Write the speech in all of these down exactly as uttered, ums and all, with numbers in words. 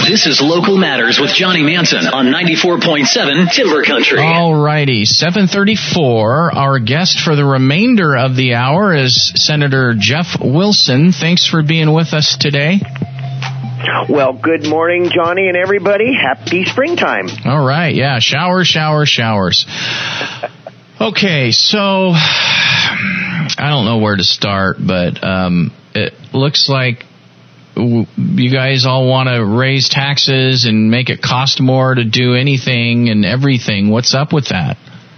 This is Local Matters with Johnny Manson on ninety-four point seven Timber Country. All righty, seven thirty-four. Our guest for the remainder of the hour is Senator Jeff Wilson. Thanks for being with us today. Well, good morning, Johnny and everybody. Happy springtime. All right, yeah, showers, showers, showers. Okay, so I don't know where to start, but um, it looks like you guys all want to raise taxes and make it cost more to do anything and everything. What's up with that?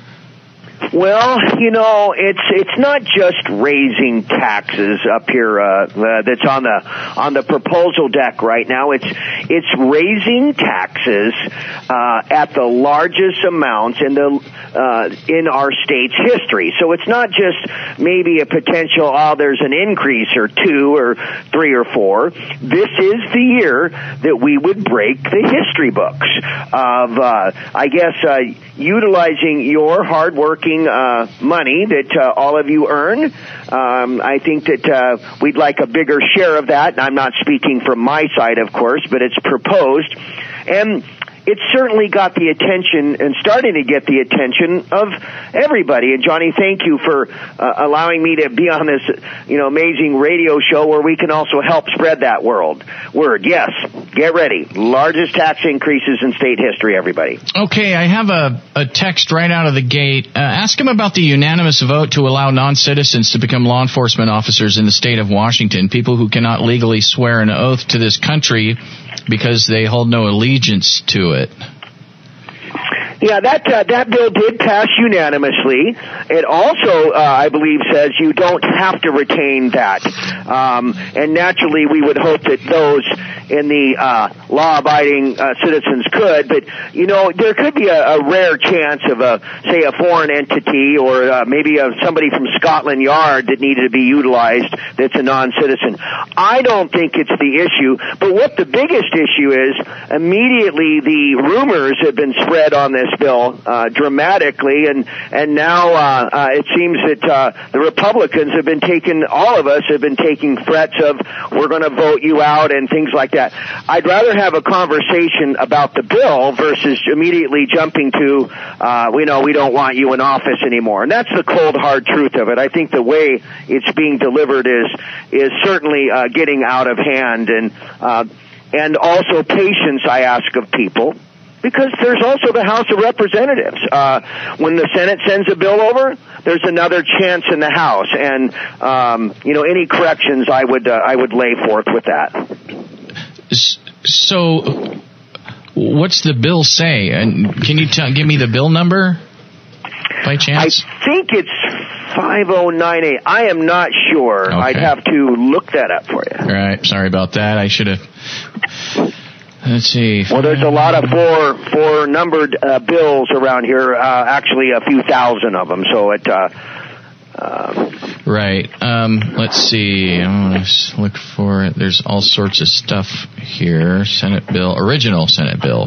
Well, you know, it's it's not just raising taxes up here uh, uh, that's on the on the proposal deck right now. It's it's raising taxes uh, at the largest amounts in the uh, in our state's history. So it's not just maybe a potential, oh, there's an increase or two or three or four. This is the year that we would break the history books of, uh, I guess, uh, utilizing your hardworking Uh, money that uh, all of you earn. Um, I think that uh, we'd like a bigger share of that. I'm not speaking from my side, of course, but it's proposed. And it's certainly got the attention and starting to get the attention of everybody. And Johnny, thank you for uh, allowing me to be on this, you know, amazing radio show where we can also help spread that world word. Yes, get ready. Largest tax increases in state history, everybody. Okay, I have a, a text right out of the gate. Uh, ask him about the unanimous vote to allow non-citizens to become law enforcement officers in the state of Washington, people who cannot legally swear an oath to this country because they hold no allegiance to it. Yeah, that uh, that bill did pass unanimously. It also, uh, I believe, says you don't have to retain that. Um, and naturally, we would hope that those in the uh, law-abiding uh, citizens could. But, you know, there could be a, a rare chance of, a, say, a foreign entity or uh, maybe a, somebody from Scotland Yard that needed to be utilized that's a non-citizen. I don't think it's the issue. But what the biggest issue is, immediately the rumors have been spread on this bill uh, dramatically, and and now uh, uh, it seems that uh, the Republicans have been taking, all of us have been taking threats of we're going to vote you out and things like that. I'd rather have a conversation about the bill versus immediately jumping to, uh, we know we don't want you in office anymore. And that's the cold, hard truth of it. I think the way it's being delivered is is certainly uh, getting out of hand, and uh, and also patience, I ask of people. Because there's also the House of Representatives. Uh, when the Senate sends a bill over, there's another chance in the House, and um, you know, any corrections I would uh, I would lay forth with that. So, what's the bill say? And can you t- give me the bill number by chance? I think it's five oh nine eight. I am not sure. Okay. I'd have to look that up for you. All right. Sorry about that. I should have. Let's see. Well, there's a lot of four four numbered uh, bills around here. Uh, actually, a few thousand of them. So it. Uh, uh, right. Um, let's see. I'm gonna look for it. There's all sorts of stuff here. Senate bill, original Senate bill.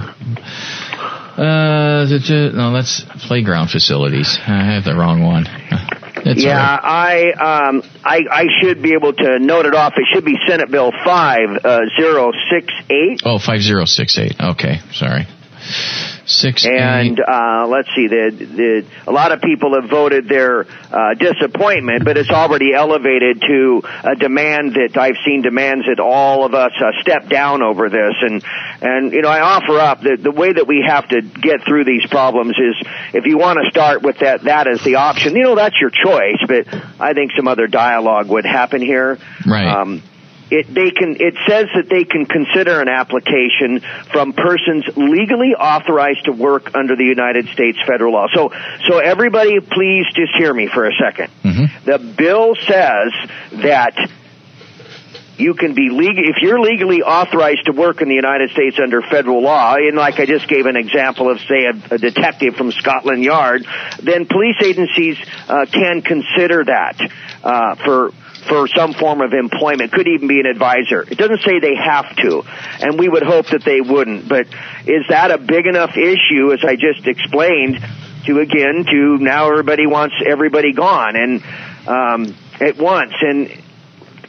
Uh, no, that's playground facilities. I have the wrong one. That's yeah, right. I um I I should be able to note it off. It should be Senate Bill five zero six eight. Oh, five zero six eight. Okay, sorry. Six and uh, let's see, the, the a lot of people have voted their uh, disappointment, but it's already elevated to a demand that I've seen demands that all of us uh, step down over this. And and you know, I offer up that the way that we have to get through these problems is if you want to start with that that as the option, you know, that's your choice. But I think some other dialogue would happen here. Right. Um, It they can it says that they can consider an application from persons legally authorized to work under the United States federal law. So so everybody please just hear me for a second. Mm-hmm. The bill says that you can be legal if you're legally authorized to work in the United States under federal law, and like I just gave an example of, say, a, a detective from Scotland Yard, then police agencies uh, can consider that uh, for for some form of employment. Could even be an advisor. It doesn't say they have to, and we would hope that they wouldn't. But is that a big enough issue, as I just explained, to, again, to now everybody wants everybody gone and um, at once? And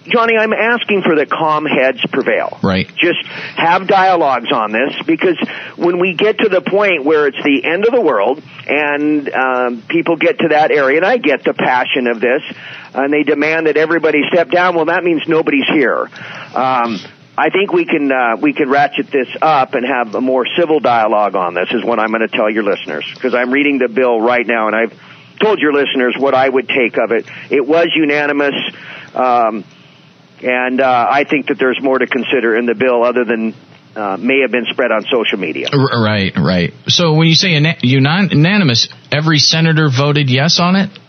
Johnny, I'm asking for the calm heads prevail. Right. Just have dialogues on this, because when we get to the point where it's the end of the world and um, people get to that area, and I get the passion of this, and they demand that everybody step down, well, that means nobody's here. Um, I think we can uh, we can ratchet this up and have a more civil dialogue on this, is what I'm going to tell your listeners, because I'm reading the bill right now, and I've told your listeners what I would take of it. It was unanimous, um, and uh, I think that there's more to consider in the bill other than uh, may have been spread on social media. Right, right. So when you say unanimous, every senator voted yes on it?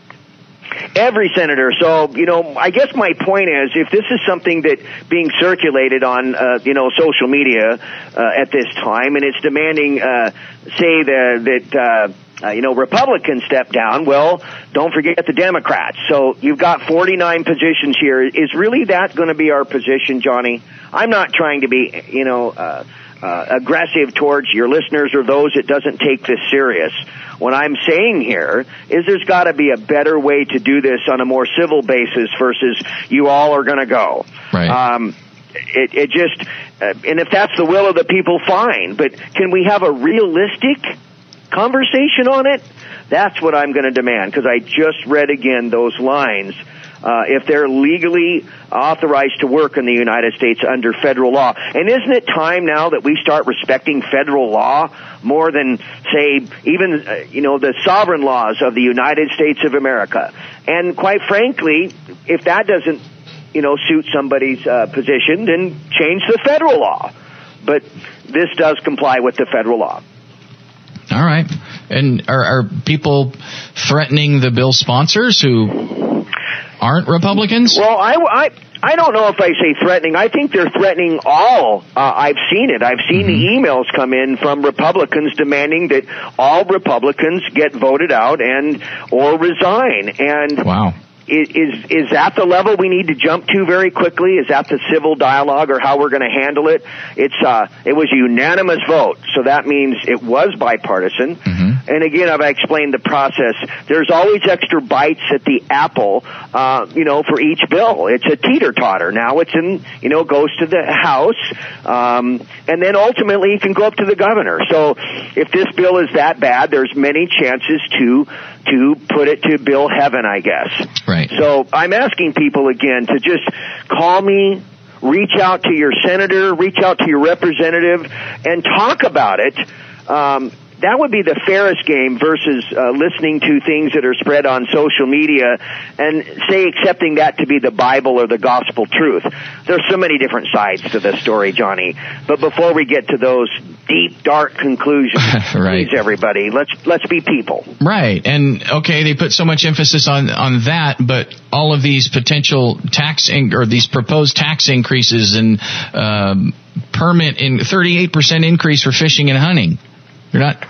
Every senator. So, you know, I guess my point is, if this is something that being circulated on, uh, you know, social media uh, at this time, and it's demanding, uh, say, the, that, uh, uh, you know, Republicans step down, well, don't forget the Democrats. So you've got forty-nine positions here. Is really that going to be our position, Johnny? I'm not trying to be, you know, uh, uh, aggressive towards your listeners or those that doesn't take this serious. What I'm saying here is there's got to be a better way to do this on a more civil basis versus you all are going to go. Right. Um, it, it just, uh, and if that's the will of the people, fine. But can we have a realistic conversation on it? That's what I'm going to demand, because I just read again those lines. Uh, if they're legally authorized to work in the United States under federal law. And isn't it time now that we start respecting federal law more than, say, even, uh, you know, the sovereign laws of the United States of America? And quite frankly, if that doesn't, you know, suit somebody's uh, position, then change the federal law. But this does comply with the federal law. All right. And are, are people threatening the bill sponsors who aren't Republicans? Well, I, I, I don't know if I say threatening. I think they're threatening all. Uh, I've seen it. I've seen mm-hmm. the emails come in from Republicans demanding that all Republicans get voted out and or resign. And wow. Is, is that the level we need to jump to very quickly? Is that the civil dialogue or how we're going to handle it? It's uh, it was a unanimous vote, so that means it was bipartisan. Mm-hmm. And again, I've explained the process. There's always extra bites at the apple, uh, you know, for each bill. It's a teeter-totter. Now it's in, you know, goes to the House, um, and then ultimately it can go up to the governor. So if this bill is that bad, there's many chances to to put it to bill heaven, I guess. Right. So I'm asking people again to just call me, reach out to your senator, reach out to your representative, and talk about it. Um, that would be the fairest game versus uh, listening to things that are spread on social media and, say, accepting that to be the Bible or the gospel truth. There's so many different sides to this story, Johnny. But before we get to those deep, dark conclusions, right. please, everybody, let's let's be people. Right. And, okay, they put so much emphasis on, on that, but all of these potential tax in, or these proposed tax increases and um, permit in thirty-eight percent increase for fishing and hunting. You're not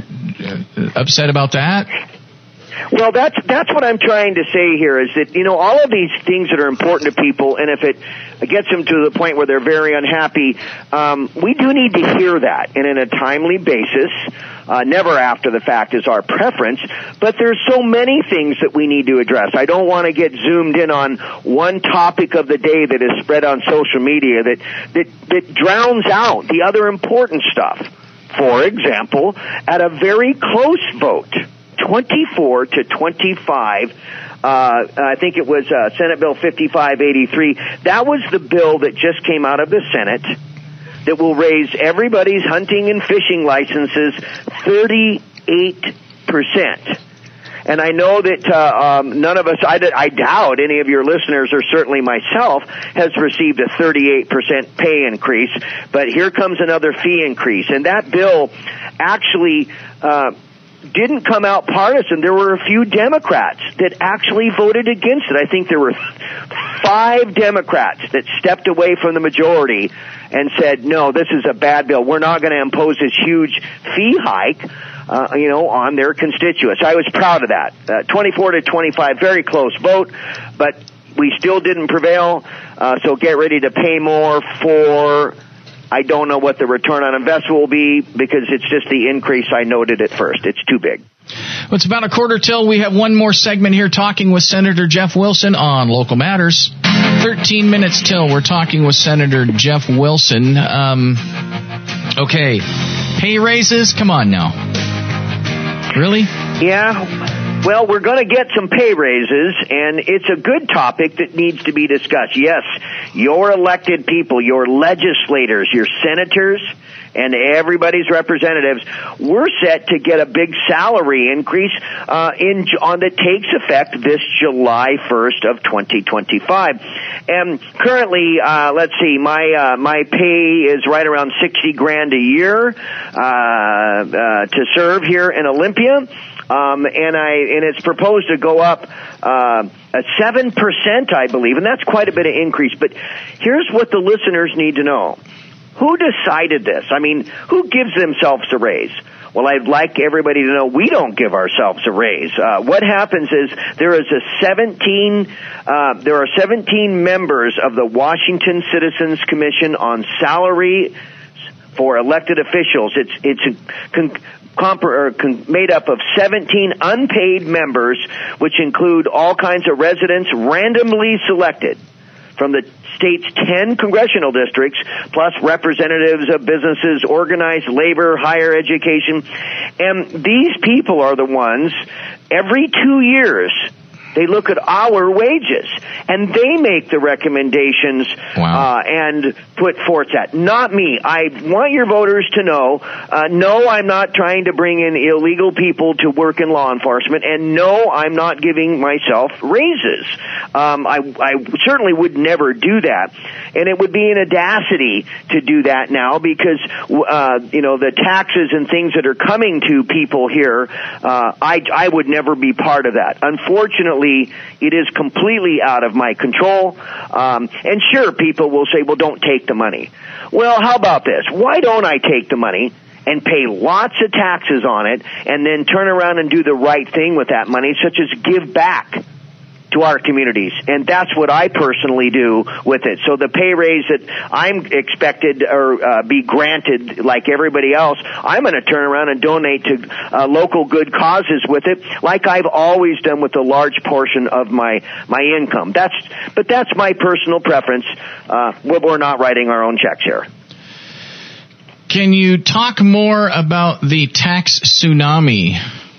upset about that? Well, that's that's what I'm trying to say here is that, you know, all of these things that are important to people, and if it gets them to the point where they're very unhappy, um, we do need to hear that, and in a timely basis, uh, never after the fact is our preference, but there's so many things that we need to address. I don't want to get zoomed in on one topic of the day that is spread on social media that that, that drowns out the other important stuff. For example, at a very close vote, twenty-four to twenty-five, uh, I think it was uh, Senate Bill fifty-five eighty-three, that was the bill that just came out of the Senate that will raise everybody's hunting and fishing licenses thirty-eight percent. And I know that uh, um, none of us, I, I doubt any of your listeners, or certainly myself, has received a thirty-eight percent pay increase. But here comes another fee increase. And that bill actually uh, didn't come out partisan. There were a few Democrats that actually voted against it. I think there were five Democrats that stepped away from the majority and said, no, this is a bad bill. We're not going to impose this huge fee hike. Uh, you know, on their constituents. I was proud of that. Uh, twenty-four to twenty-five, very close vote, but we still didn't prevail. Uh, so get ready to pay more for, I don't know what the return on investment will be, because it's just the increase I noted at first. It's too big. Well, it's about a quarter till. We have one more segment here talking with Senator Jeff Wilson on Local Matters. thirteen minutes till. We're talking with Senator Jeff Wilson. Um, okay, pay raises? Come on now. Really? Yeah. Well, we're going to get some pay raises, and it's a good topic that needs to be discussed. Yes, your elected people, your legislators, your senators, and everybody's representatives, we're set to get a big salary increase uh, in on that takes effect this July first of twenty twenty-five. And currently, uh, let's see, my uh, my pay is right around sixty grand a year uh, uh, to serve here in Olympia. Um, and I and it's proposed to go up uh, at seven percent, I believe, and that's quite a bit of increase. But here's what the listeners need to know: who decided this? I mean, who gives themselves a raise? Well, I'd like everybody to know we don't give ourselves a raise. Uh, what happens is there is a seventeen, uh, there are seventeen members of the Washington Citizens Commission on Salary for Elected Officials. It's it's a con- Comp- or con- made up of seventeen unpaid members, which include all kinds of residents randomly selected from the state's ten congressional districts, plus representatives of businesses, organized labor, higher education. And these people are the ones, every two years, they look at our wages, and they make the recommendations wow. uh, and put forth that. Not me. I want your voters to know, uh, no, I'm not trying to bring in illegal people to work in law enforcement, and no, I'm not giving myself raises. Um, I, I certainly would never do that. And it would be an audacity to do that now because, uh, you know, the taxes and things that are coming to people here, uh, I, I would never be part of that. Unfortunately, it is completely out of my control. Um, and sure, people will say, well, don't take the money. Well, how about this? Why don't I take the money and pay lots of taxes on it and then turn around and do the right thing with that money, such as give back to our communities? And that's what I personally do with it. So the pay raise that I'm expected or uh, be granted like everybody else, I'm going to turn around and donate to uh, local good causes with it, like I've always done with a large portion of my my income. That's but that's my personal preference. Uh, we're not writing our own checks here. Can you talk more about the tax tsunami?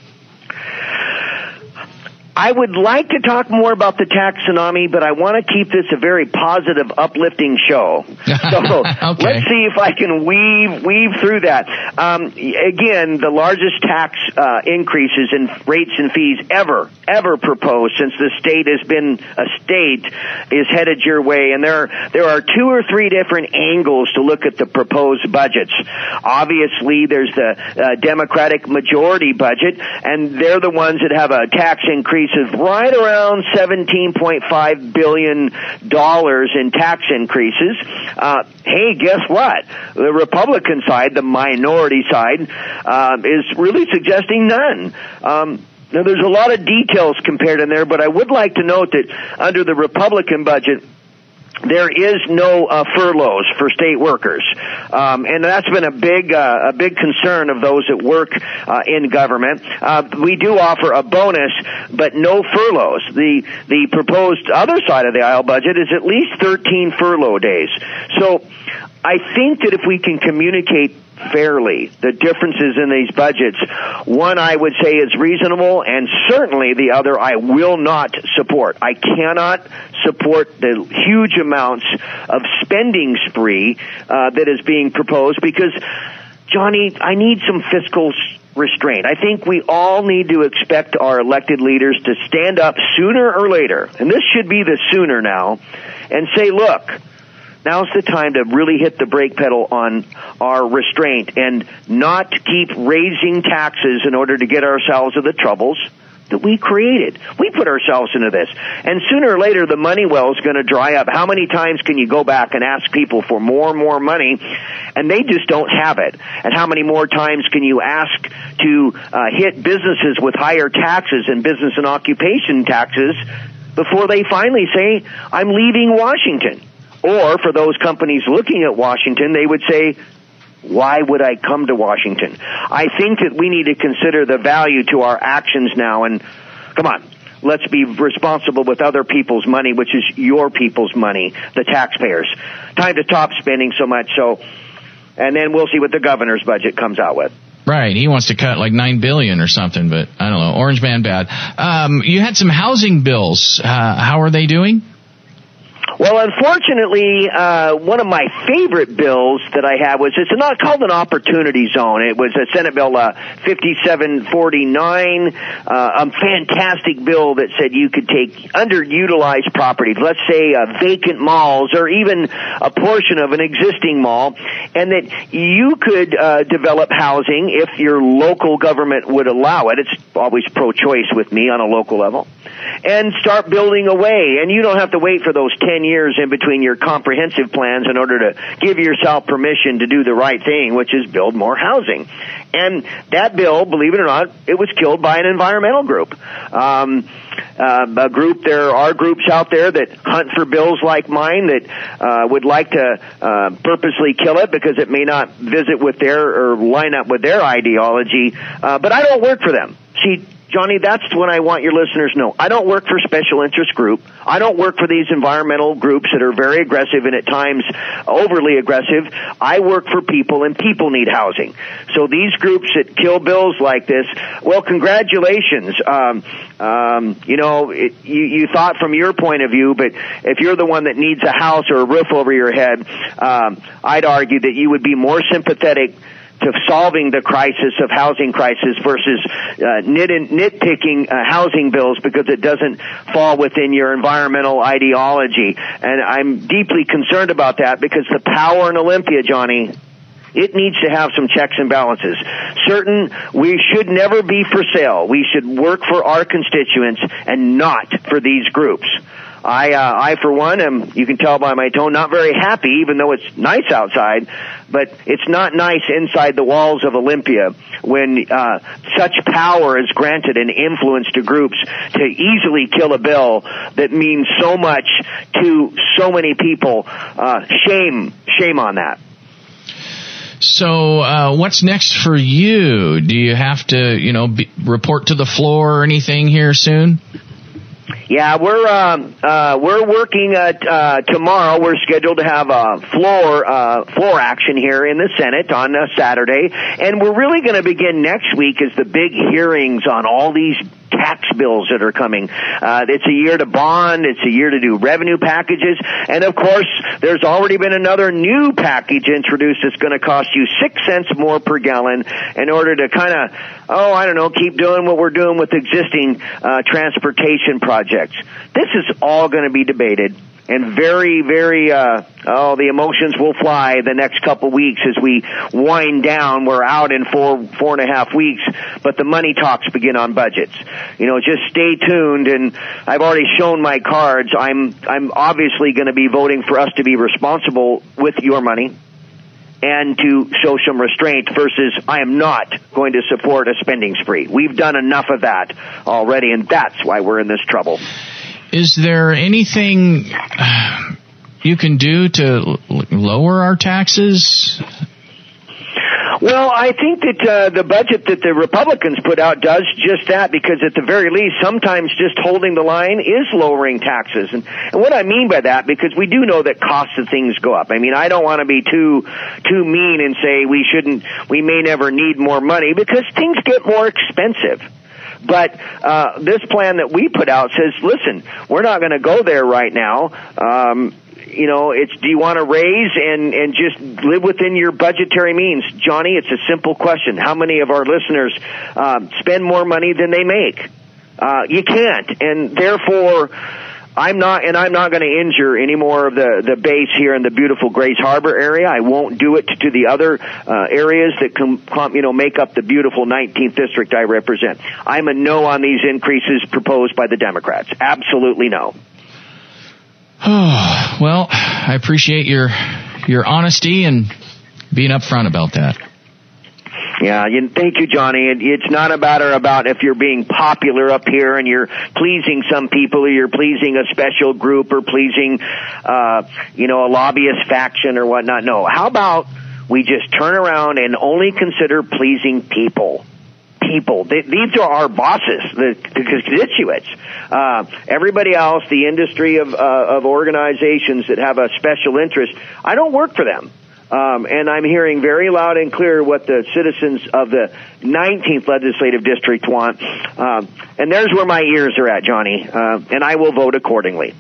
I would like to talk more about the tax tsunami, but I want to keep this a very positive, uplifting show. So okay. Let's see if I can weave weave through that. Um, again, the largest tax uh, increases in rates and fees ever, ever proposed since the state has been a state is headed your way. And there, there are two or three different angles to look at the proposed budgets. Obviously, there's the uh, Democratic majority budget, and they're the ones that have a tax increase of right around seventeen point five billion dollars in tax increases. Uh, hey, guess what? The Republican side, the minority side, uh, is really suggesting none. Um, now, there's a lot of details compared in there, but I would like to note that under the Republican budget, there is no uh, furloughs for state workers, um, and that's been a big, uh, a big concern of those that work uh, in government. Uh, we do offer a bonus, but no furloughs. The the proposed other side of the aisle budget is at least thirteen furlough days. So, I think that if we can communicate fairly the differences in these budgets, one I would say is reasonable, and certainly the other I will not support. I cannot support the huge amounts of spending spree uh, that is being proposed because, Johnny, I need some fiscal restraint. I think we all need to expect our elected leaders to stand up sooner or later, and this should be the sooner now, and say, look, now's the time to really hit the brake pedal on our restraint and not keep raising taxes in order to get ourselves out of the troubles that we created. We put ourselves into this. And sooner or later, the money well is going to dry up. How many times can you go back and ask people for more and more money, and they just don't have it? And how many more times can you ask to uh, hit businesses with higher taxes and business and occupation taxes before they finally say, I'm leaving Washington? Or for those companies looking at Washington, they would say, why would I come to Washington? I think that we need to consider the value to our actions now. And come on, let's be responsible with other people's money, which is your people's money, the taxpayers. Time to stop spending so much. So, and then we'll see what the governor's budget comes out with. Right, he wants to cut like nine billion or something, but I don't know. Orange man bad. Um, you had some housing bills. Uh, how are they doing? Well, unfortunately, uh, one of my favorite bills that I had was, it's not called an opportunity zone. It was a Senate Bill uh, fifty-seven forty-nine, uh, a fantastic bill that said you could take underutilized properties, let's say uh, vacant malls or even a portion of an existing mall, and that you could uh, develop housing if your local government would allow it. It's always pro-choice with me on a local level. And start building away. And you don't have to wait for those ten years in between your comprehensive plans in order to give yourself permission to do the right thing, which is build more housing. And that bill, believe it or not, it was killed by an environmental group. Um, uh, a group, there are groups out there that hunt for bills like mine that uh, would like to uh, purposely kill it because it may not visit with their or line up with their ideology. Uh, but I don't work for them. See, Johnny, that's what I want your listeners to know. I don't work for special interest group. I don't work for these environmental groups that are very aggressive and at times overly aggressive. I work for people, and people need housing. So these groups that kill bills like this, well, congratulations. Um, um, you know, it, you, you thought from your point of view, but if you're the one that needs a house or a roof over your head, um, I'd argue that you would be more sympathetic to solving the crisis of housing crisis versus uh, nit- nitpicking uh, housing bills because it doesn't fall within your environmental ideology. And I'm deeply concerned about that because the power in Olympia, Johnny, it needs to have some checks and balances. Certain, we should never be for sale. We should work for our constituents and not for these groups. I, uh, I for one am, you can tell by my tone, not very happy, even though it's nice outside, but it's not nice inside the walls of Olympia when, uh, such power is granted and influence to groups to easily kill a bill that means so much to so many people. Uh, shame, shame on that. So, uh, what's next for you? Do you have to, you know, be, report to the floor or anything here soon? Yeah, we're um, uh, we're working uh, uh, tomorrow. We're scheduled to have a floor uh, floor action here in the Senate on uh, Saturday, and we're really going to begin next week as the big hearings on all these tax bills that are coming. Uh, it's a year to bond. It's a year to do revenue packages. And, of course, there's already been another new package introduced that's going to cost you six cents more per gallon in order to kind of, oh, I don't know, keep doing what we're doing with existing uh, transportation projects. This is all going to be debated. And very, very, uh, oh, the emotions will fly the next couple weeks as we wind down. We're out in four, four and a half weeks, but the money talks begin on budgets. You know, just stay tuned, and I've already shown my cards. I'm, I'm obviously going to be voting for us to be responsible with your money and to show some restraint versus I am not going to support a spending spree. We've done enough of that already, and that's why we're in this trouble. Is there anything you can do to lower our taxes? Well, I think that uh, the budget that the Republicans put out does just that, because at the very least, sometimes just holding the line is lowering taxes. And, and what I mean by that, because we do know that costs of things go up. I mean, I don't want to be too too mean and say we shouldn't, we may never need more money, because things get more expensive. But uh this plan that we put out says, listen, we're not going to go there right now. Um You know, it's, do you want to raise and, and just live within your budgetary means? Johnny, it's a simple question. How many of our listeners um, spend more money than they make? Uh, you can't. And therefore, I'm not, and I'm not going to injure any more of the, the base here in the beautiful Grays Harbor area. I won't do it to the other uh, areas that com, com, you know, make up the beautiful nineteenth district I represent. I'm a no on these increases proposed by the Democrats. Absolutely no. Oh, well, I appreciate your your honesty and being upfront about that. Yeah, you, thank you, Johnny. It, it's not a matter about if you're being popular up here and you're pleasing some people or you're pleasing a special group or pleasing, uh, you know, a lobbyist faction or whatnot. No, how about we just turn around and only consider pleasing people? people. They, these are our bosses, the, the constituents. Uh, everybody else, the industry of, uh, of organizations that have a special interest, I don't work for them. Um, and I'm hearing very loud and clear what the citizens of the nineteenth legislative district want. Um, and there's where my ears are at, Johnny. Uh, and I will vote accordingly.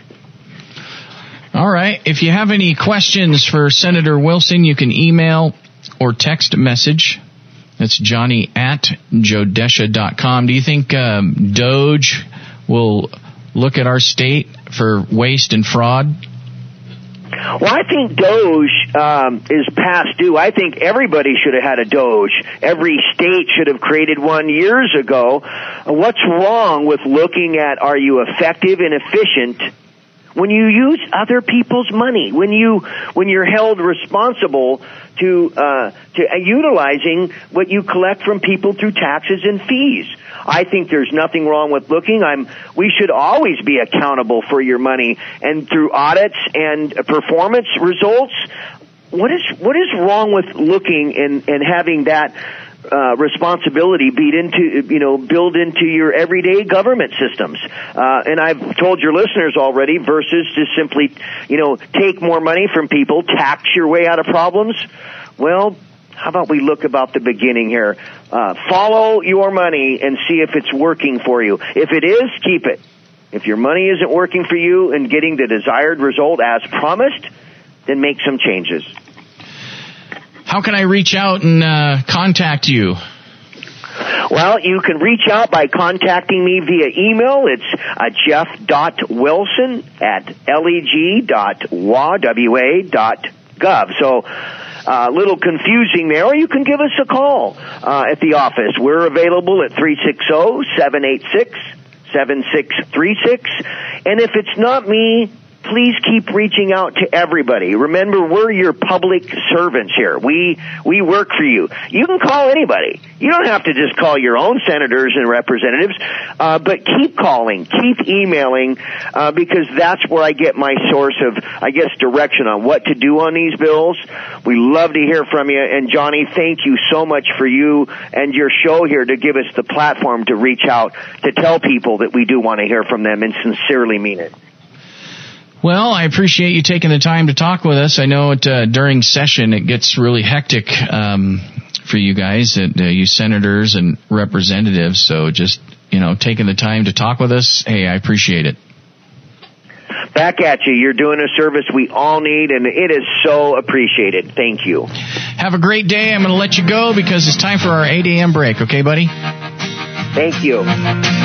All right. If you have any questions for Senator Wilson, you can email or text a message. That's Johnny at jodesha dot com. Do you think um, Doge will look at our state for waste and fraud? Well, I think Doge um, is past due. I think everybody should have had a Doge. Every state should have created one years ago. What's wrong with looking at, are you effective and efficient when you use other people's money, when you when you're held responsible to uh, to uh, utilizing what you collect from people through taxes and fees? I think there's nothing wrong with looking. I'm. We should always be accountable for your money, and through audits and performance results. What is what is wrong with looking and and having that uh, responsibility beat into you know build into your everyday government systems? Uh, and I've told your listeners already, versus just simply you know take more money from people, tax your way out of problems. Well, how about we look about the beginning here? Uh, follow your money and see if it's working for you. If it is, keep it. If your money isn't working for you and getting the desired result as promised, then make some changes. How can I reach out and uh, contact you? Well, you can reach out by contacting me via email. It's uh, jeff dot wilson at leg dot w a dot gov. So, a uh, little confusing there, or you can give us a call uh, at the office. We're available at three six zero, seven eight six, seven six three six. And if it's not me, please keep reaching out to everybody. Remember, we're your public servants here. We we work for you. You can call anybody. You don't have to just call your own senators and representatives, uh, but keep calling, keep emailing, uh, because that's where I get my source of, I guess, direction on what to do on these bills. We love to hear from you. And, Johnny, thank you so much for you and your show here to give us the platform to reach out, to tell people that we do want to hear from them and sincerely mean it. Well, I appreciate you taking the time to talk with us. I know it, uh, during session it gets really hectic um, for you guys, uh, you senators and representatives. So just, you know, taking the time to talk with us, hey, I appreciate it. Back at you. You're doing a service we all need, and it is so appreciated. Thank you. Have a great day. I'm going to let you go because it's time for our eight a.m. break. Okay, buddy? Thank you.